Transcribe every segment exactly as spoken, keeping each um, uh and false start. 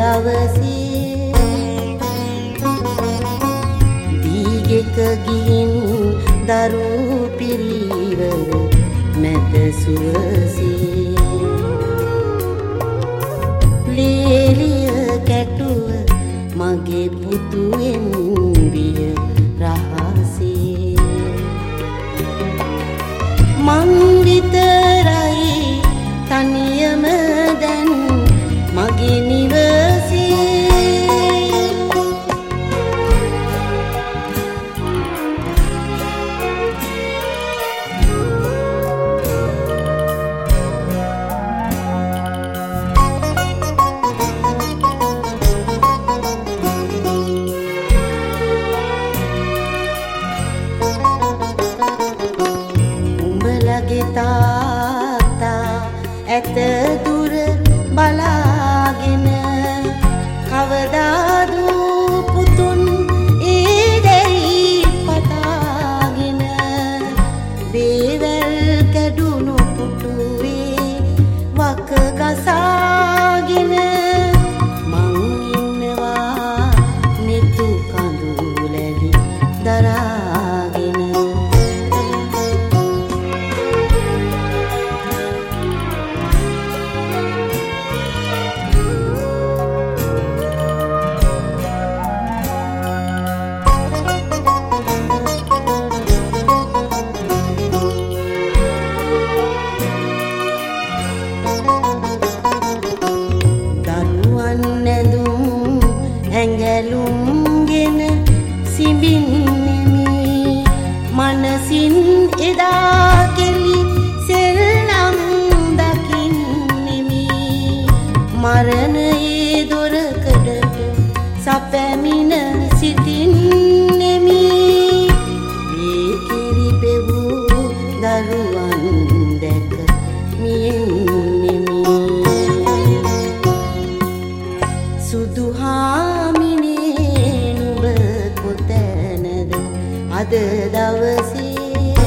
දවසේ දීගෙක ගිහින් දරු පිරිවර මැද සුවසේ ලේලිය කැටුව මගේ පුතුෙන් විය රහසේ මං විතරයි තනියම දැන් මගේ නිවසේ උඹලගේ තාත්තා ඇත දුර බලාගෙන කවදාදු පුතුන් ඒ දැයි පතාගෙන දේවල් කැඩුණු පුටුවේ වක ගසාගෙන මං ඉන්නවා නිතු කඳුලැලි දරාගෙන ඇඟලුම්ගෙන සිඹින්නෙමි මනසින් එදා කෙලි සෙල්ලම් දකින්නෙමි මරණයේ දොරකඩට සපැමින සිටින්නෙමි මේ කිරි පෙවූ දරුවන් දැක මියෙන්නෙමි සුදුහාමිනේ නුඹ කොතැනද අද දවසේ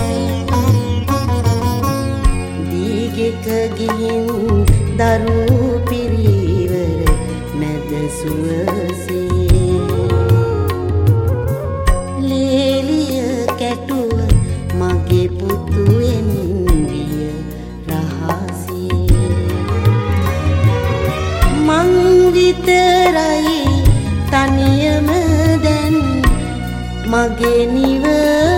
දීගෙක ගිහින් දරු පිරිවර මැද සුවසේ ලේලිය කැටුව මගේ පුතුෙන් විය රහසේ මං විතරයි තනියම දැන් මගේ නිවසේ